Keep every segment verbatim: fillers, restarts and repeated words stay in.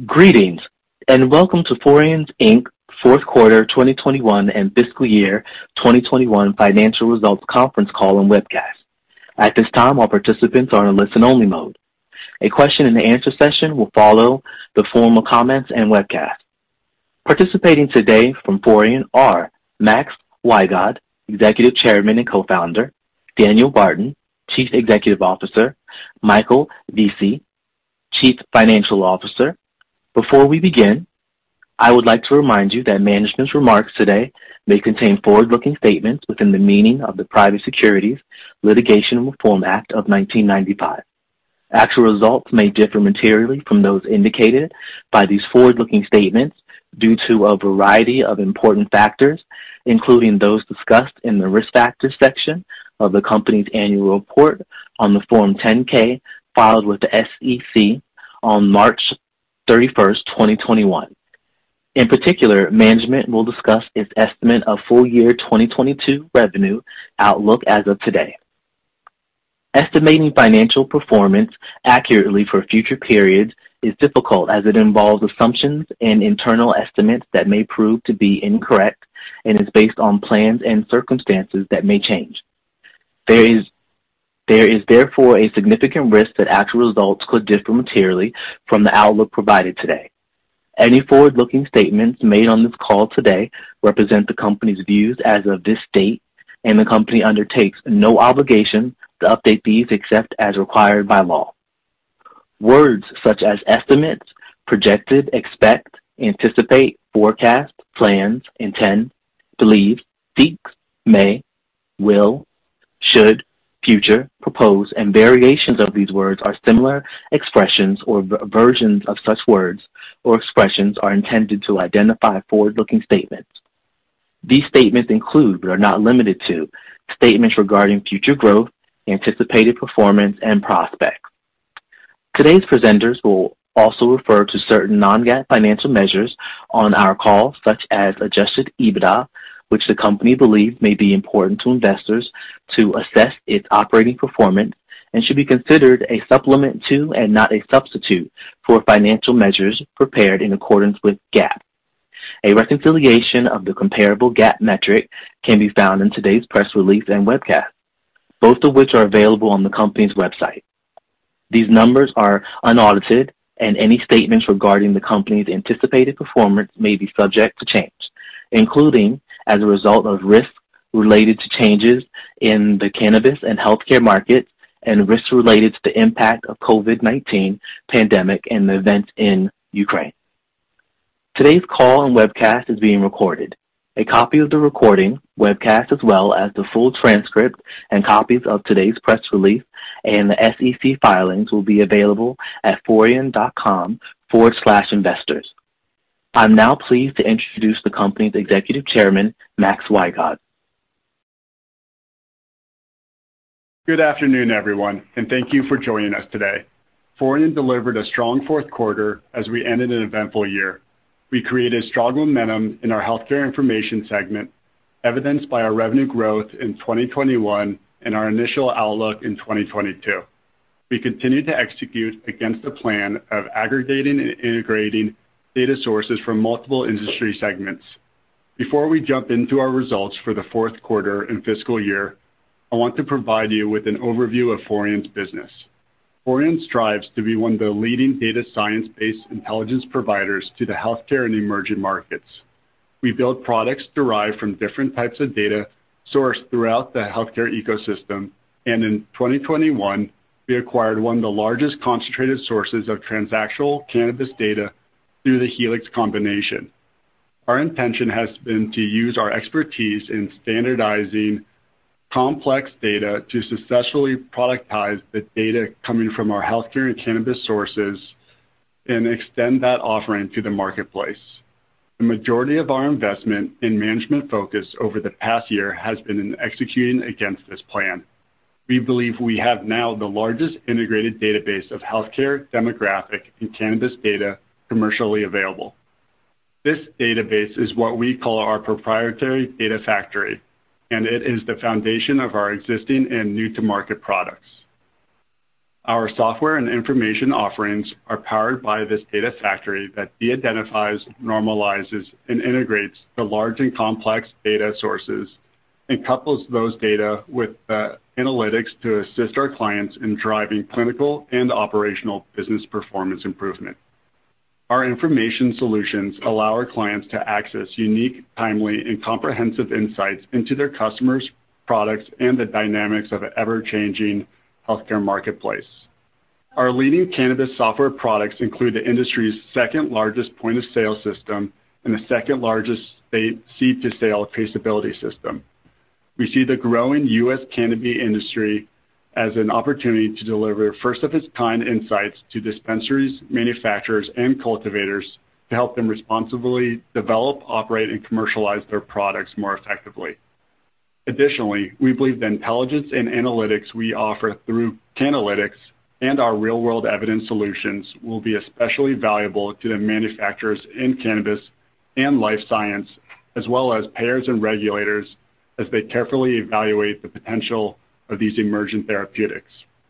Greetings, and welcome to Forian, Incorporated. Fourth quarter twenty twenty-one and fiscal year twenty twenty-one financial results conference call and webcast. At this time, all participants are in a listen-only mode. A question and answer session will follow the formal comments and webcast. Participating today from Forian are Max Wygod, Executive Chairman and Co-founder, Daniel Barton, Chief Executive Officer, Michael Vesey, Chief Financial Officer. Before we begin, I would like to remind you that management's remarks today may contain forward-looking statements within the meaning of the Private Securities Litigation Reform Act of nineteen ninety-five. Actual results may differ materially from those indicated by these forward-looking statements due to a variety of important factors, including those discussed in the Risk Factors section of the company's annual report on the Form ten K filed with the S E C on March thirty-first, twenty twenty-one. In particular, management will discuss its estimate of full year twenty twenty-two revenue outlook as of today. Estimating financial performance accurately for future periods is difficult as it involves assumptions and internal estimates that may prove to be incorrect and is based on plans and circumstances that may change. There is There is therefore a significant risk that actual results could differ materially from the outlook provided today. Any forward-looking statements made on this call today represent the company's views as of this date, and the company undertakes no obligation to update these except as required by law. Words such as estimates, projected, expect, anticipate, forecast, plans, intend, believe, seeks, may, will, should, future, propose, and variations of these words are similar expressions or v- versions of such words or expressions are intended to identify forward-looking statements. These statements include, but are not limited to, statements regarding future growth, anticipated performance, and prospects. Today's presenters will also refer to certain non-GAAP financial measures on our call, such as adjusted EBITDA, which the company believes may be important to investors to assess its operating performance and should be considered a supplement to and not a substitute for financial measures prepared in accordance with GAAP. A reconciliation of the comparable GAAP metric can be found in today's press release and webcast, both of which are available on the company's website. These numbers are unaudited, and any statements regarding the company's anticipated performance may be subject to change, including as a result of risks related to changes in the cannabis and healthcare markets and risks related to the impact of COVID nineteen pandemic and the events in Ukraine. Today's call and webcast is being recorded. A copy of the recording, webcast, as well as the full transcript and copies of today's press release and the S E C filings will be available at forian.com forward slash investors. I'm now pleased to introduce the company's Executive Chairman, Max Wygod. Good afternoon, everyone, and thank you for joining us today. Forian delivered a strong fourth quarter as we ended an eventful year. We created strong momentum in our healthcare information segment, evidenced by our revenue growth in twenty twenty-one and our initial outlook in twenty twenty-two. We continue to execute against the plan of aggregating and integrating data sources from multiple industry segments. Before we jump into our results for the fourth quarter and fiscal year, I want to provide you with an overview of Forian's business. Forian strives to be one of the leading data science-based intelligence providers to the healthcare and emerging markets. We build products derived from different types of data sourced throughout the healthcare ecosystem, and in twenty twenty-one, we acquired one of the largest concentrated sources of transactional cannabis data through the Helix combination. Our intention has been to use our expertise in standardizing complex data to successfully productize the data coming from our healthcare and cannabis sources and extend that offering to the marketplace. The majority of our investment and management focus over the past year has been in executing against this plan. We believe we have now the largest integrated database of healthcare, demographic, and cannabis data commercially available. This database is what we call our proprietary data factory, and it is the foundation of our existing and new-to-market products. Our software and information offerings are powered by this data factory that de-identifies, normalizes, and integrates the large and complex data sources and couples those data with the analytics to assist our clients in driving clinical and operational business performance improvement. Our information solutions allow our clients to access unique, timely, and comprehensive insights into their customers, products, and the dynamics of an ever-changing healthcare marketplace. Our leading cannabis software products include the industry's second-largest point-of-sale system and the second-largest state seed-to-sale traceability system. We see the growing U S cannabis industry as an opportunity to deliver first-of-its-kind insights to dispensaries, manufacturers, and cultivators to help them responsibly develop, operate, and commercialize their products more effectively. Additionally, we believe the intelligence and analytics we offer through Cannalytics and our real-world evidence solutions will be especially valuable to the manufacturers in cannabis and life science, as well as payers and regulators as they carefully evaluate the potential of these emerging therapeutics.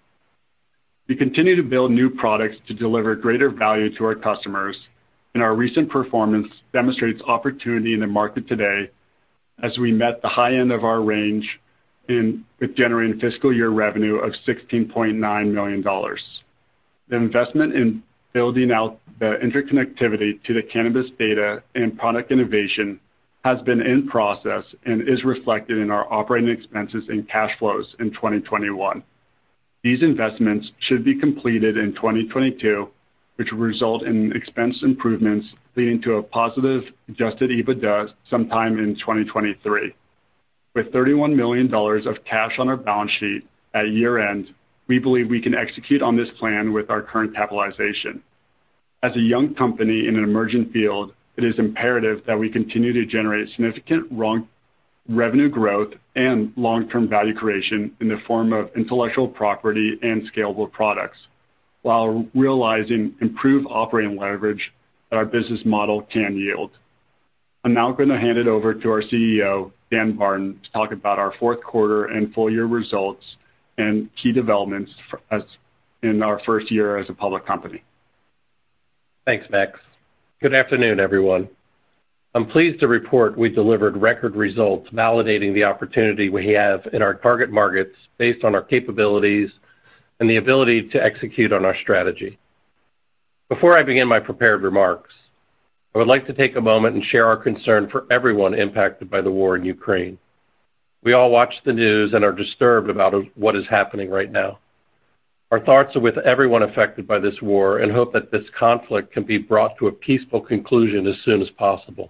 We continue to build new products to deliver greater value to our customers, and our recent performance demonstrates opportunity in the market today as we met the high end of our range in with generating fiscal year revenue of sixteen point nine million dollars. The investment in building out the interconnectivity to the cannabis data and product innovation has been in process and is reflected in our operating expenses and cash flows in twenty twenty-one. These investments should be completed in twenty twenty-two, which will result in expense improvements leading to a positive adjusted EBITDA sometime in twenty twenty-three. With thirty-one million dollars of cash on our balance sheet at year-end, we believe we can execute on this plan with our current capitalization. As a young company in an emerging field, it is imperative that we continue to generate significant revenue growth and long-term value creation in the form of intellectual property and scalable products, while realizing improved operating leverage that our business model can yield. I'm now going to hand it over to our C E O, Dan Barton, to talk about our fourth quarter and full year results and key developments for us in our first year as a public company. Thanks, Max. Good afternoon, everyone. I'm pleased to report we delivered record results validating the opportunity we have in our target markets based on our capabilities and the ability to execute on our strategy. Before I begin my prepared remarks, I would like to take a moment and share our concern for everyone impacted by the war in Ukraine. We all watch the news and are disturbed about what is happening right now. Our thoughts are with everyone affected by this war and hope that this conflict can be brought to a peaceful conclusion as soon as possible.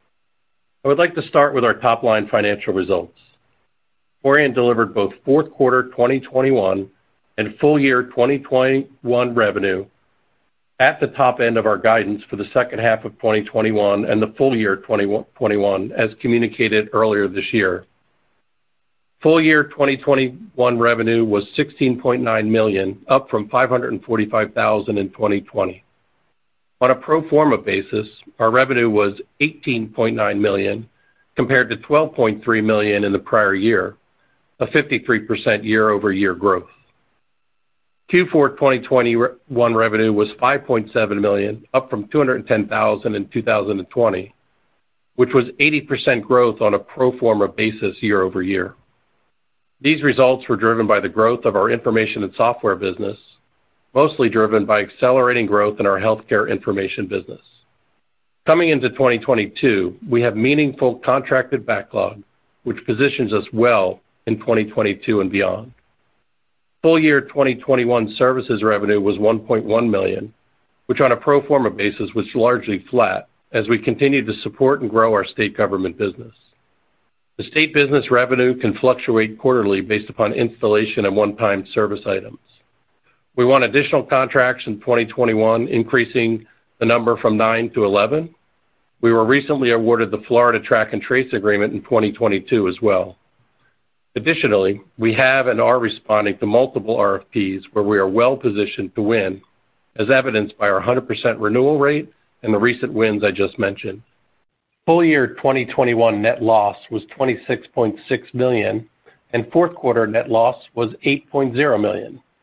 I would like to start with our top-line financial results. Forian delivered both fourth quarter twenty twenty-one and full year twenty twenty-one revenue at the top end of our guidance for the second half of twenty twenty-one and the full year twenty twenty-one, as communicated earlier this year. Full year twenty twenty-one revenue was sixteen point nine million dollars, up from five hundred forty-five thousand dollars in twenty twenty. On a pro forma basis, our revenue was eighteen point nine million dollars compared to twelve point three million dollars in the prior year, a fifty-three percent year-over-year growth. Q four twenty twenty-one revenue was five point seven million dollars, up from two hundred ten thousand dollars in two thousand twenty, which was eighty percent growth on a pro forma basis year-over-year. These results were driven by the growth of our information and software business, mostly driven by accelerating growth in our healthcare information business. Coming into twenty twenty-two, we have meaningful contracted backlog, which positions us well in twenty twenty-two and beyond. Full year twenty twenty-one services revenue was one point one million dollars, which on a pro forma basis was largely flat as we continue to support and grow our state government business. The state business revenue can fluctuate quarterly based upon installation and one-time service items. We won additional contracts in twenty twenty-one, increasing the number from nine to eleven. We were recently awarded the Florida Track and Trace agreement in twenty twenty-two as well. Additionally, we have and are responding to multiple R F Ps where we are well positioned to win, as evidenced by our one hundred percent renewal rate and the recent wins I just mentioned. Full year twenty twenty-one net loss was twenty-six point six million dollars, and fourth quarter net loss was eight point zero million dollars.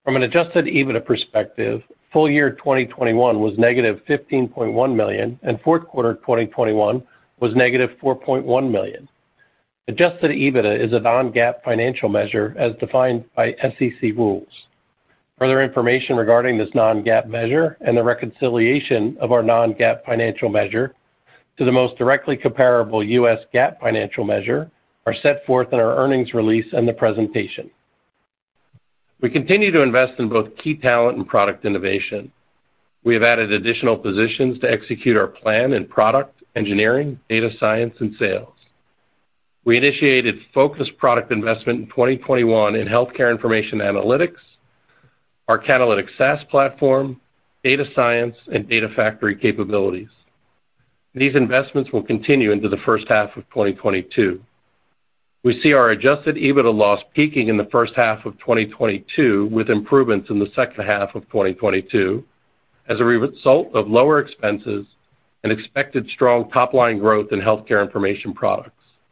From an adjusted EBITDA perspective, full year twenty twenty-one was negative fifteen point one million dollars and fourth quarter twenty twenty-one was negative four point one million dollars. Adjusted EBITDA is a non-GAAP financial measure as defined by S E C rules. Further information regarding this non-GAAP measure and the reconciliation of our non-GAAP financial measure to the most directly comparable U S GAAP financial measure are set forth in our earnings release and the presentation. We continue to invest in both key talent and product innovation. We have added additional positions to execute our plan in product, engineering, data science, and sales. We initiated focused product investment in twenty twenty-one in healthcare information analytics, our Cannalytics SaaS platform, data science, and data factory capabilities. These investments will continue into the first half of twenty twenty-two. We see our adjusted EBITDA loss peaking in the first half of twenty twenty-two with improvements in the second half of twenty twenty-two as a result of lower expenses and expected strong top-line growth in healthcare information products.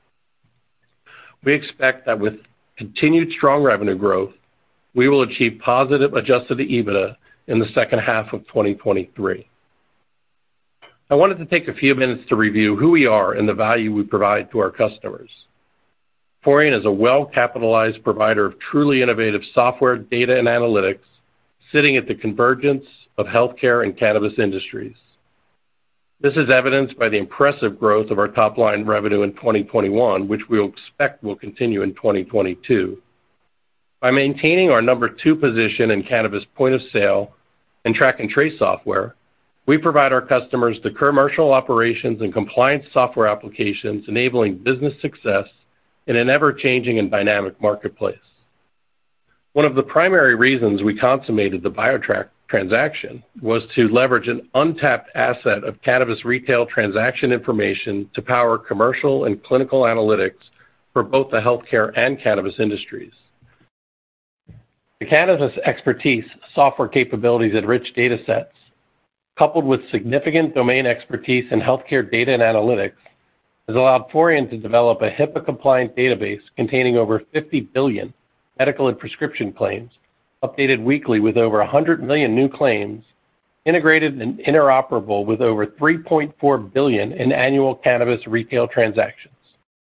We expect that with continued strong revenue growth, we will achieve positive adjusted EBITDA in the second half of twenty twenty-three. I wanted to take a few minutes to review who we are and the value we provide to our customers. Forian is a well-capitalized provider of truly innovative software, data, and analytics, sitting at the convergence of healthcare and cannabis industries. This is evidenced by the impressive growth of our top-line revenue in twenty twenty-one, which we expect will continue in twenty twenty-two. By maintaining our number two position in cannabis point-of-sale and track and trace software, we provide our customers the commercial operations and compliance software applications enabling business success in an ever-changing and dynamic marketplace. One of the primary reasons we consummated the BioTrack transaction was to leverage an untapped asset of cannabis retail transaction information to power commercial and clinical analytics for both the healthcare and cannabis industries. The cannabis expertise, software capabilities, and rich data sets, coupled with significant domain expertise in healthcare data and analytics, has allowed Forian to develop a HIPAA-compliant database containing over fifty billion medical and prescription claims, updated weekly with over one hundred million new claims, integrated and interoperable with over three point four billion in annual cannabis retail transactions.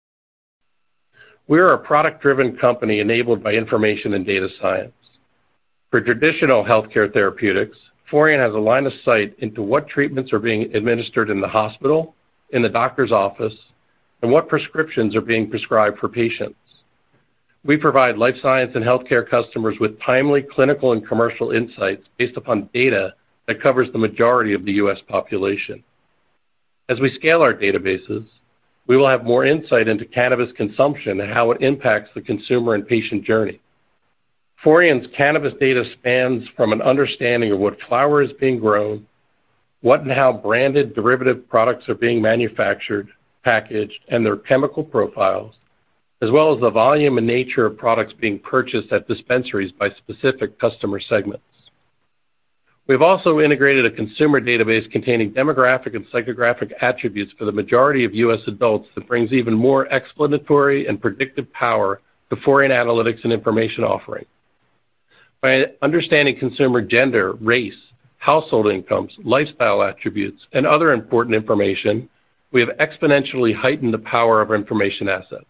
We are a product-driven company enabled by information and data science. For traditional healthcare therapeutics, Forian has a line of sight into what treatments are being administered in the hospital, in the doctor's office, and what prescriptions are being prescribed for patients. We provide life science and healthcare customers with timely clinical and commercial insights based upon data that covers the majority of the U S population. As we scale our databases, we will have more insight into cannabis consumption and how it impacts the consumer and patient journey. Forian's cannabis data spans from an understanding of what flower is being grown, what and how branded derivative products are being manufactured, packaged, and their chemical profiles, as well as the volume and nature of products being purchased at dispensaries by specific customer segments. We've also integrated a consumer database containing demographic and psychographic attributes for the majority of U S adults that brings even more explanatory and predictive power to Forian analytics and information offering. By understanding consumer gender, race, household incomes, lifestyle attributes, and other important information, we have exponentially heightened the power of our information assets.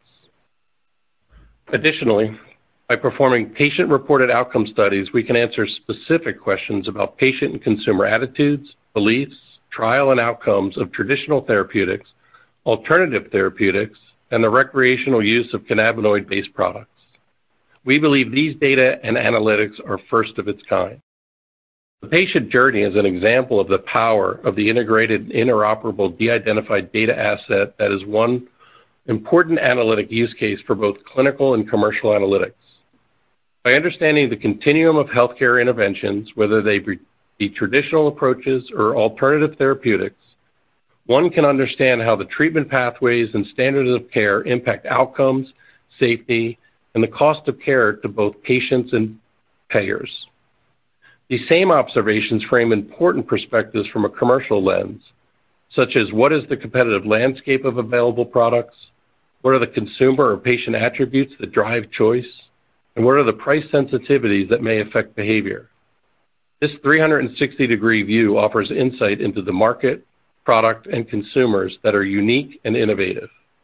Additionally, by performing patient-reported outcome studies, we can answer specific questions about patient and consumer attitudes, beliefs, trial and outcomes of traditional therapeutics, alternative therapeutics, and the recreational use of cannabinoid-based products. We believe these data and analytics are first of its kind. The patient journey is an example of the power of the integrated, interoperable, de-identified data asset that is one important analytic use case for both clinical and commercial analytics. By understanding the continuum of healthcare interventions, whether they be traditional approaches or alternative therapeutics, one can understand how the treatment pathways and standards of care impact outcomes, safety, and the cost of care to both patients and payers. These same observations frame important perspectives from a commercial lens, such as what is the competitive landscape of available products, what are the consumer or patient attributes that drive choice, and what are the price sensitivities that may affect behavior. This three sixty degree view offers insight into the market, product, and consumers that are unique and innovative.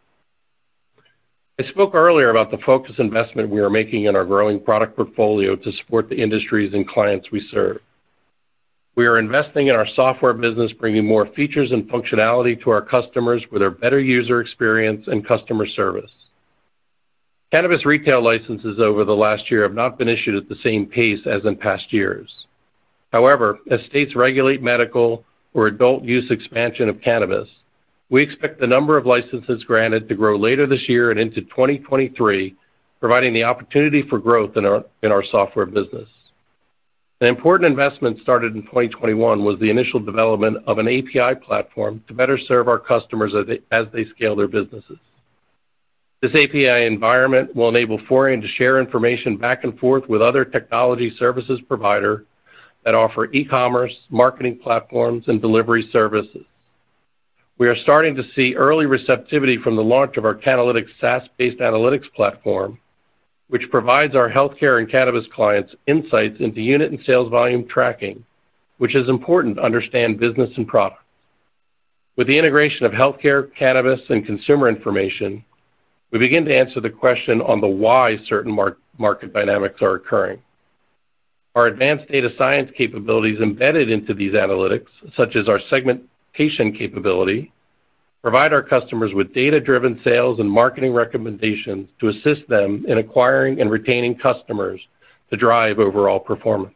I spoke earlier about the focused investment we are making in our growing product portfolio to support the industries and clients we serve. We are investing in our software business, bringing more features and functionality to our customers with a better user experience and customer service. Cannabis retail licenses over the last year have not been issued at the same pace as in past years. However, as states regulate medical or adult use expansion of cannabis, we expect the number of licenses granted to grow later this year and into twenty twenty-three, providing the opportunity for growth in our, in our software business. An important investment started in twenty twenty-one was the initial development of an A P I platform to better serve our customers as they, as they scale their businesses. This A P I environment will enable Forian to share information back and forth with other technology services providers that offer e-commerce, marketing platforms, and delivery services. We are starting to see early receptivity from the launch of our Cannalytics SaaS-based analytics platform, which provides our healthcare and cannabis clients insights into unit and sales volume tracking, which is important to understand business and product. With the integration of healthcare, cannabis, and consumer information, we begin to answer the question on the why certain mar- market dynamics are occurring. Our advanced data science capabilities embedded into these analytics, such as our segmentation capability, provide our customers with data-driven sales and marketing recommendations to assist them in acquiring and retaining customers to drive overall performance.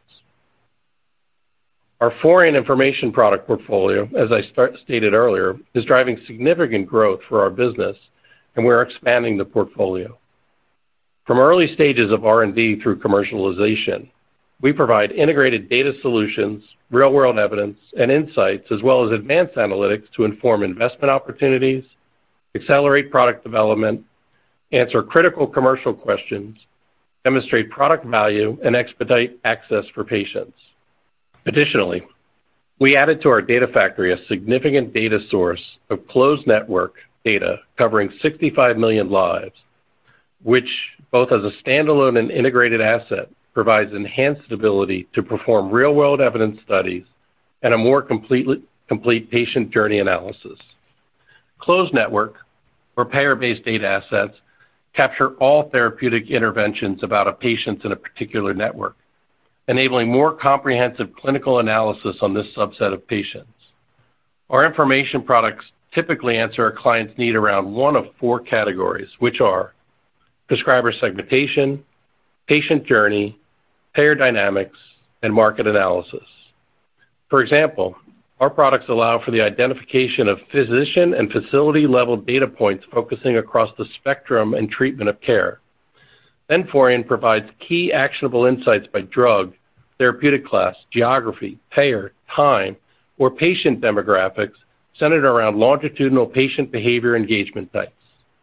Our Forian information product portfolio, as I start, stated earlier, is driving significant growth for our business, and we're expanding the portfolio. From early stages of R and D through commercialization, we provide integrated data solutions, real-world evidence, and insights, as well as advanced analytics to inform investment opportunities, accelerate product development, answer critical commercial questions, demonstrate product value, and expedite access for patients. Additionally, we added to our data factory a significant data source of closed network data covering sixty-five million lives, which, both as a standalone and integrated asset, provides enhanced ability to perform real-world evidence studies and a more complete, complete patient journey analysis. Closed network, or payer-based data assets, capture all therapeutic interventions about a patient in a particular network, enabling more comprehensive clinical analysis on this subset of patients. Our information products typically answer a client's need around one of four categories, which are prescriber segmentation, patient journey, payer dynamics, and market analysis. For example, our products allow for the identification of physician and facility-level data points focusing across the spectrum and treatment of care. Then Forian provides key actionable insights by drug, therapeutic class, geography, payer, time, or patient demographics centered around longitudinal patient behavior engagement types.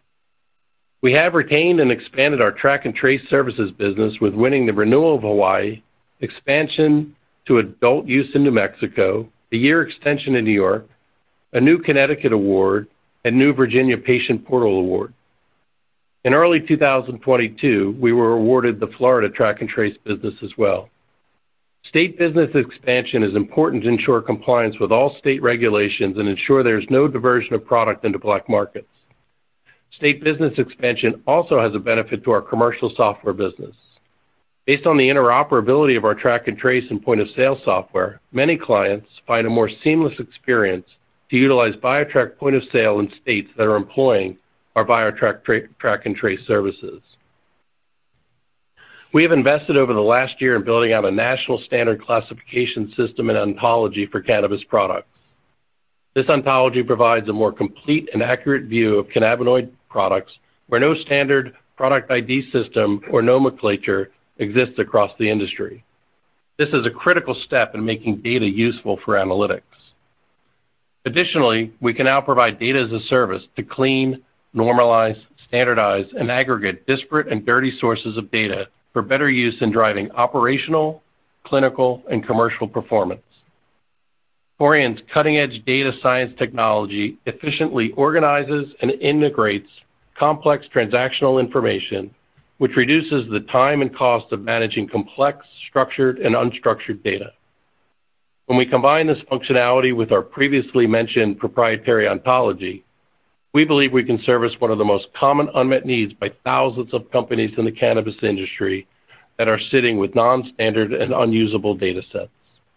We have retained and expanded our track and trace services business with winning the renewal of Hawaii, expansion to adult use in New Mexico, a year extension in New York, a new Connecticut award, and new Virginia Patient Portal Award. In early two thousand twenty-two, we were awarded the Florida track and trace business as well. State business expansion is important to ensure compliance with all state regulations and ensure there is no diversion of product into black markets. State business expansion also has a benefit to our commercial software business. Based on the interoperability of our track and trace and point of sale software, many clients find a more seamless experience to utilize BioTrack point of sale in states that are employing our BioTrack tra- track and trace services. We have invested over the last year in building out a national standard classification system and ontology for cannabis products. This ontology provides a more complete and accurate view of cannabinoid products where no standard product I D system or nomenclature exists across the industry. This is a critical step in making data useful for analytics. Additionally, we can now provide data as a service to clean, normalize, standardize, and aggregate disparate and dirty sources of data for better use in driving operational, clinical, and commercial performance. Forian's cutting-edge data science technology efficiently organizes and integrates complex transactional information which reduces the time and cost of managing complex, structured, and unstructured data. When we combine this functionality with our previously mentioned proprietary ontology, we believe we can service one of the most common unmet needs by thousands of companies in the cannabis industry that are sitting with non-standard and unusable data sets.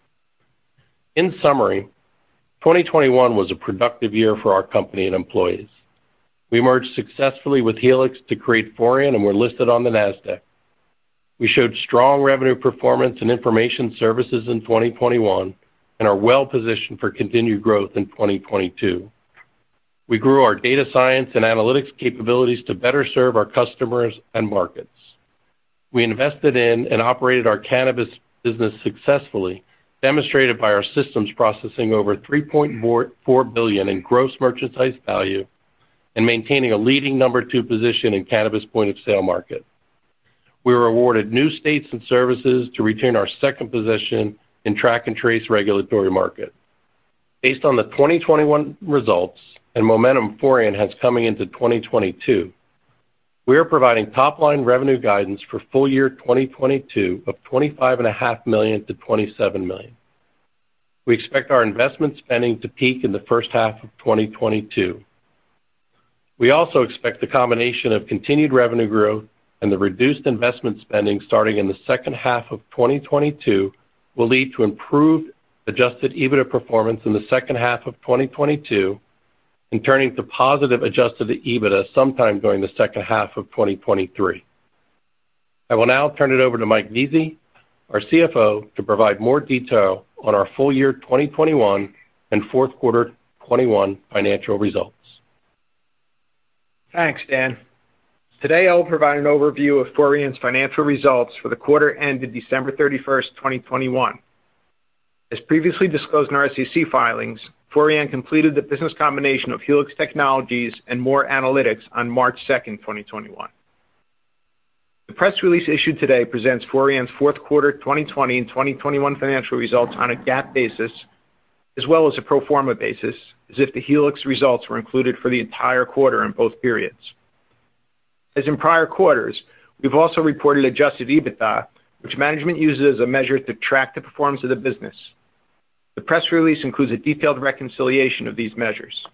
In summary, twenty twenty-one was a productive year for our company and employees. We merged successfully with Helix to create Forian and were listed on the NASDAQ. We showed strong revenue performance in information services in twenty twenty-one and are well positioned for continued growth in twenty twenty-two. We grew our data science and analytics capabilities to better serve our customers and markets. We invested in and operated our cannabis business successfully, demonstrated by our systems processing over three point four billion dollars in gross merchandise value and maintaining a leading number two position in cannabis point-of-sale market. We were awarded new states and services to retain our second position in track and trace regulatory market. Based on the twenty twenty-one results and momentum Forian has coming into twenty twenty-two, we are providing top-line revenue guidance for full year twenty twenty-two of twenty-five point five million dollars to twenty-seven million dollars. We expect our investment spending to peak in the first half of twenty twenty-two. We also expect the combination of continued revenue growth and the reduced investment spending starting in the second half of twenty twenty-two will lead to improved adjusted EBITDA performance in the second half of twenty twenty-two and turning to positive adjusted EBITDA sometime during the second half of twenty twenty-three. I will now turn it over to Mike Vesey, our C F O, to provide more detail on our full year twenty twenty-one and fourth quarter twenty-one financial results. Thanks, Dan. Today I will provide an overview of Forian's financial results for the quarter ended December thirty-first, twenty twenty-one. As previously disclosed in our S E C filings, Forian completed the business combination of Helix Technologies and More Analytics on March second, twenty twenty-one. The press release issued today presents Forian's fourth quarter twenty twenty and twenty twenty-one financial results on a GAAP basis, as well as a pro forma basis, as if the Helix results were included for the entire quarter in both periods. As in prior quarters, we've also reported adjusted EBITDA, which management uses as a measure to track the performance of the business. The press release includes a detailed reconciliation of these measures.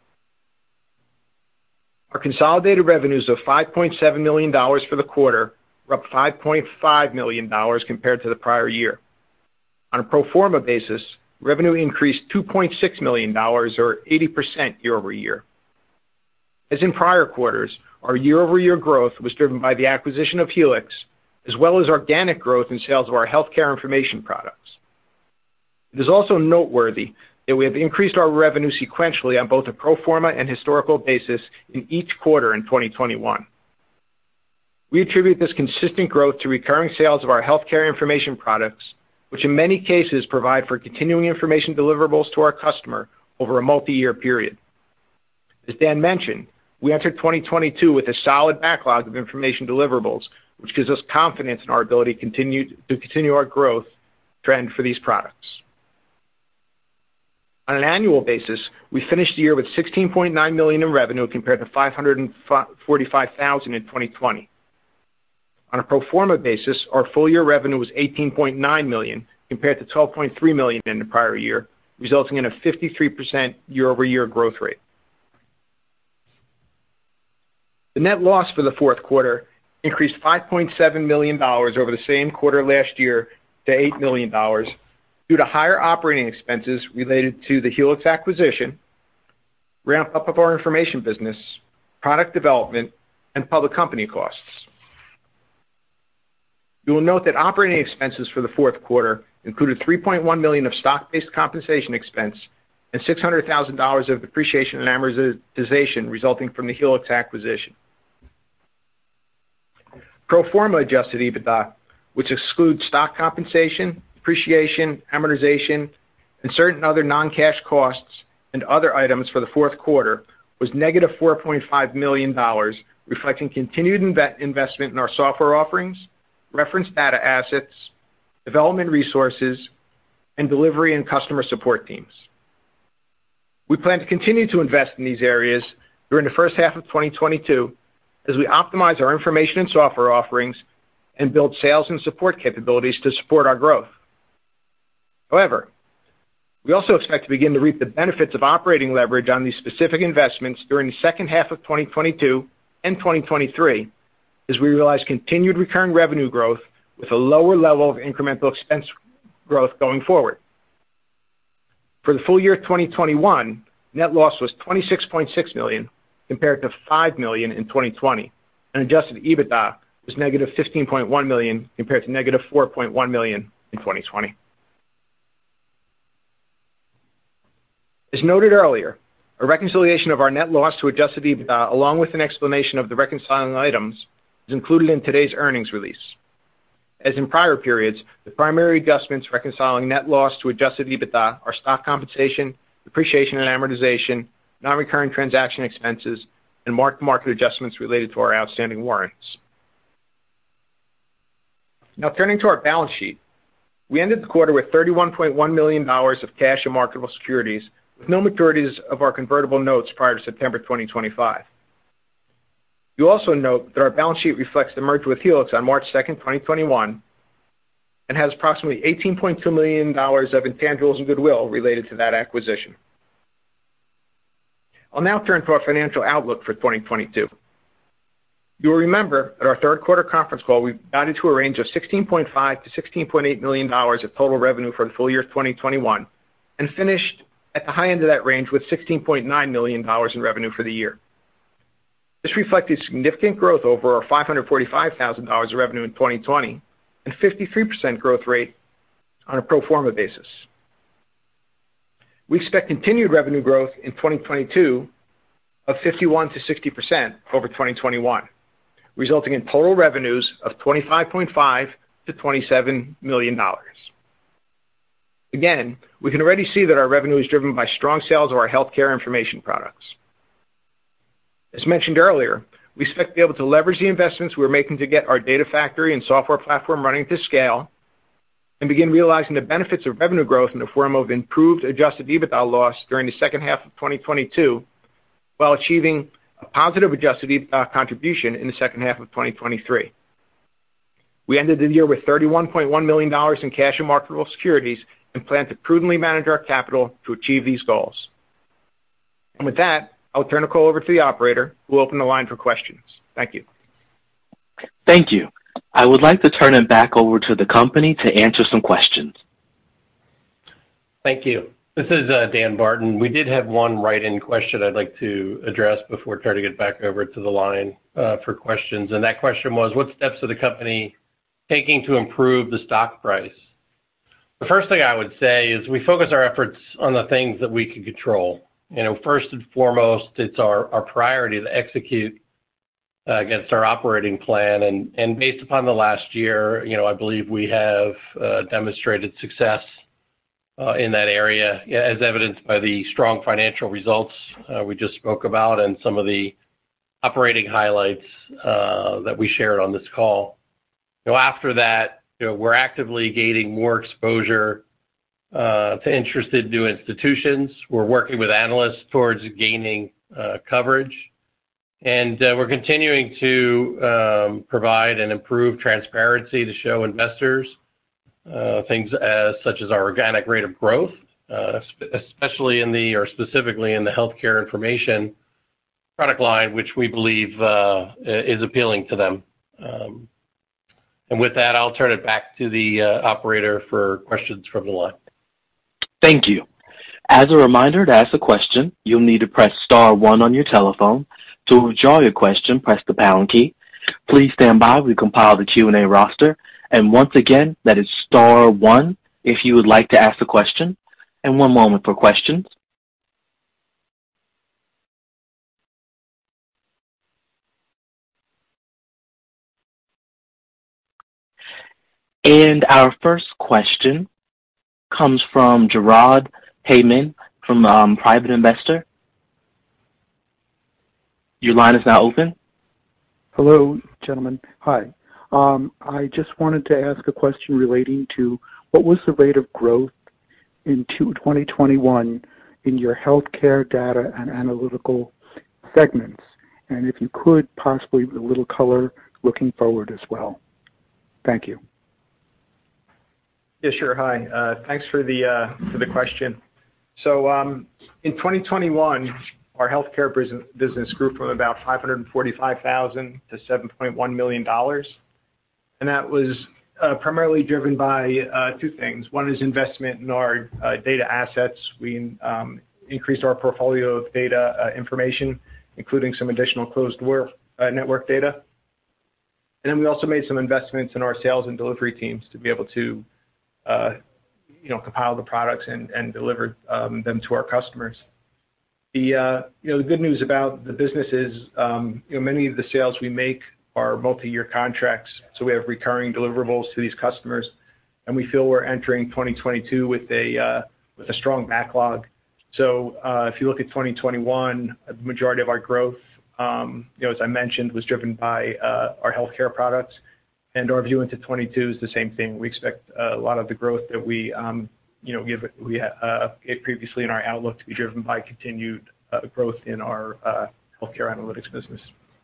Our consolidated revenues of five point seven million dollars for the quarter were up five point five million dollars compared to the prior year. On a pro forma basis, revenue increased two point six million dollars or eighty percent year over year. As in prior quarters, our year-over-year growth was driven by the acquisition of Helix, as well as organic growth in sales of our healthcare information products. It is also noteworthy that we have increased our revenue sequentially on both a pro forma and historical basis in each quarter in twenty twenty-one. We attribute this consistent growth to recurring sales of our healthcare information products, which in many cases provide for continuing information deliverables to our customer over a multi-year period. As Dan mentioned, we entered twenty twenty-two with a solid backlog of information deliverables, which gives us confidence in our ability to continue, to continue our growth trend for these products. On an annual basis, we finished the year with sixteen point nine million dollars in revenue compared to five hundred forty-five thousand dollars in twenty twenty. On a pro forma basis, our full-year revenue was eighteen point nine million dollars compared to twelve point three million dollars in the prior year, resulting in a fifty-three percent year-over-year growth rate. The net loss for the fourth quarter increased five point seven million dollars over the same quarter last year to eight million dollars due to higher operating expenses related to the Helix acquisition, ramp-up of our information business, product development, and public company costs. You will note that operating expenses for the fourth quarter included three point one million dollars of stock-based compensation expense and six hundred thousand dollars of depreciation and amortization resulting from the Helix acquisition. Pro forma adjusted EBITDA, which excludes stock compensation, depreciation, amortization, and certain other non-cash costs and other items for the fourth quarter, was negative four point five million dollars, reflecting continued inve- investment in our software offerings, reference data assets, development resources, and delivery and customer support teams. We plan to continue to invest in these areas during the first half of twenty twenty-two as we optimize our information and software offerings and build sales and support capabilities to support our growth. However, we also expect to begin to reap the benefits of operating leverage on these specific investments during the second half of twenty twenty-two and twenty twenty-three as we realize continued recurring revenue growth with a lower level of incremental expense growth going forward. For the full year twenty twenty-one, net loss was twenty-six point six million dollars compared to five million dollars in twenty twenty, and adjusted EBITDA was negative fifteen point one million dollars compared to negative four point one million dollars in twenty twenty. As noted earlier, a reconciliation of our net loss to adjusted EBITDA along with an explanation of the reconciling items is included in today's earnings release. As in prior periods, the primary adjustments reconciling net loss to adjusted EBITDA are stock compensation, depreciation and amortization, non-recurring transaction expenses, and mark-to-market adjustments related to our outstanding warrants. Now turning to our balance sheet, we ended the quarter with thirty-one point one million dollars of cash and marketable securities with no maturities of our convertible notes prior to September twenty twenty-five. You'll also note that our balance sheet reflects the merger with Helix on March second, twenty twenty-one, and has approximately eighteen point two million dollars of intangibles and goodwill related to that acquisition. I'll now turn to our financial outlook for twenty twenty-two. You will remember at our third quarter conference call, we guided to a range of sixteen point five to sixteen point eight million dollars of total revenue for the full year twenty twenty-one, and finished at the high end of that range with sixteen point nine million dollars in revenue for the year. This reflected significant growth over our five hundred forty-five thousand dollars of revenue in twenty twenty and fifty-three percent growth rate on a pro forma basis. We expect continued revenue growth in twenty twenty-two of fifty-one to sixty percent over twenty twenty-one, resulting in total revenues of twenty-five point five to twenty-seven million dollars. Again, we can already see that our revenue is driven by strong sales of our healthcare information products. As mentioned earlier, we expect to be able to leverage the investments we're making to get our data factory and software platform running to scale and begin realizing the benefits of revenue growth in the form of improved adjusted EBITDA loss during the second half of twenty twenty-two while achieving a positive adjusted EBITDA contribution in the second half of twenty twenty-three. We ended the year with thirty-one point one million dollars in cash and marketable securities and plan to prudently manage our capital to achieve these goals. And with that, I'll turn the call over to the operator, who will open the line for questions. Thank you. Thank you. I would like to turn it back over to the company to answer some questions. Thank you. This is uh, Dan Barton. We did have one write-in question I'd like to address before turning it back over to the line uh, for questions. And that question was, what steps are the company taking to improve the stock price? The first thing I would say is we focus our efforts on the things that we can control. You know, first and foremost, it's our, our priority to execute uh, against our operating plan. And, and based upon the last year, you know, I believe we have uh, demonstrated success uh, in that area, as evidenced by the strong financial results uh, we just spoke about and some of the operating highlights uh, that we shared on this call. You know, after that, you know, we're actively gaining more exposure Uh, to interested new institutions. We're working with analysts towards gaining uh, coverage. And uh, we're continuing to um, provide and improve transparency to show investors uh, things as such as our organic rate of growth, uh, especially in the, or specifically in the healthcare information product line, which we believe uh, is appealing to them. Um, and with that, I'll turn it back to the uh, operator for questions from the line. Thank you. As a reminder, to ask a question, you'll need to press star one on your telephone. To withdraw your question, press the pound key. Please stand by. We compile the Q and A roster. And once again, that is star one if you would like to ask a question. And one moment for questions. And our first question comes from Gerard Heyman from um, Private Investor. Your line is now open. Hello, gentlemen. Hi. Um, I just wanted to ask a question relating to what was the rate of growth in twenty twenty-one in your healthcare data and analytical segments, and if you could, possibly a little color looking forward as well. Thank you. Yeah, sure. Hi. Uh, thanks for the uh, for the question. So um, in twenty twenty-one, our healthcare business, business grew from about five hundred forty-five thousand dollars to seven point one million dollars, and that was uh, primarily driven by uh, two things. One is investment in our uh, data assets. We um, increased our portfolio of data uh, information, including some additional closed work, uh, network data. And then we also made some investments in our sales and delivery teams to be able to uh, you know, compile the products and, and deliver um, them to our customers. The, uh, you know, the good news about the business is um, you know, many of the sales we make are multi-year contracts, so we have recurring deliverables to these customers, and we feel we're entering twenty twenty-two with a, uh, with a strong backlog. So uh, if you look at twenty twenty-one, the majority of our growth, um, you know, as I mentioned, was driven by uh, our healthcare products, and our view into twenty-two is the same thing. We expect uh, a lot of the growth that we, um, you know, give we uh, gave previously in our outlook to be driven by continued uh, growth in our uh, healthcare analytics business.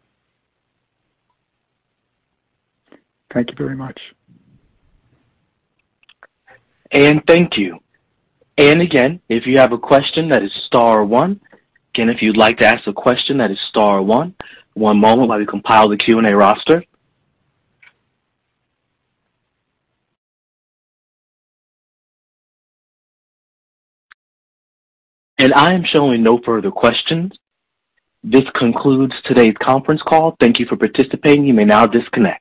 Thank you very much. And thank you. And again, if you have a question, that is star one. Again, if you'd like to ask a question, that is star one. One moment while we compile the Q and A roster. And I am showing no further questions. This concludes today's conference call. Thank you for participating. You may now disconnect.